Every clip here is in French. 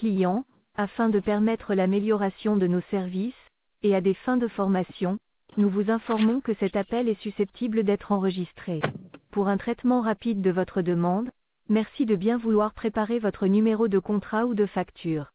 clients, afin de permettre l'amélioration de nos services, et à des fins de formation, nous vous informons que cet appel est susceptible d'être enregistré. Pour un traitement rapide de votre demande, merci de bien vouloir préparer votre numéro de contrat ou de facture.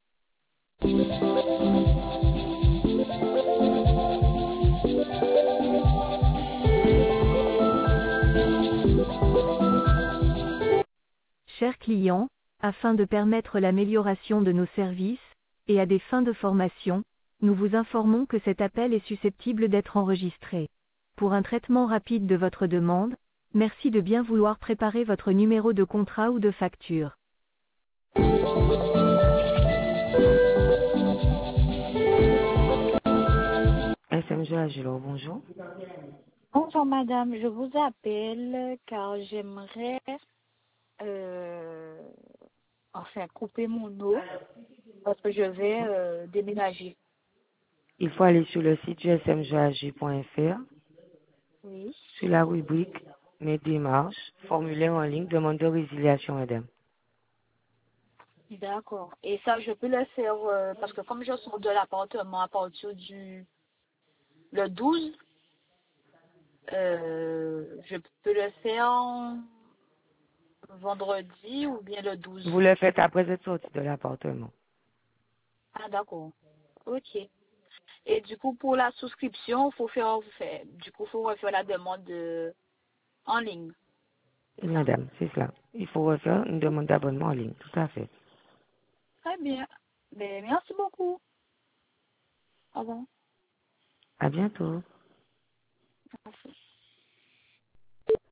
Chers clients, afin de permettre l'amélioration de nos services, et à des fins de formation, nous vous informons que cet appel est susceptible d'être enregistré. Pour un traitement rapide de votre demande, merci de bien vouloir préparer votre numéro de contrat ou de facture. SMG Agilo, bonjour. Bonjour madame, je vous appelle car j'aimerais couper mon eau parce que je vais déménager. Il faut aller sur le site du smgag.fr, Oui. sur la rubrique Mes démarches, formulaire en ligne, demande de résiliation, madame. D'accord. Et ça, je peux le faire parce que comme je sors de l'appartement à partir du le 12, je peux le faire vendredi ou bien le 12. Vous le faites après être sorti de l'appartement. Ah d'accord. Ok. Et du coup, pour la souscription, faut faire refaire la demande en ligne. C'est ça? Madame, c'est cela. Il faut refaire une demande d'abonnement en ligne, tout à fait. Très bien. Ben, merci beaucoup. Au revoir. À bientôt. Merci.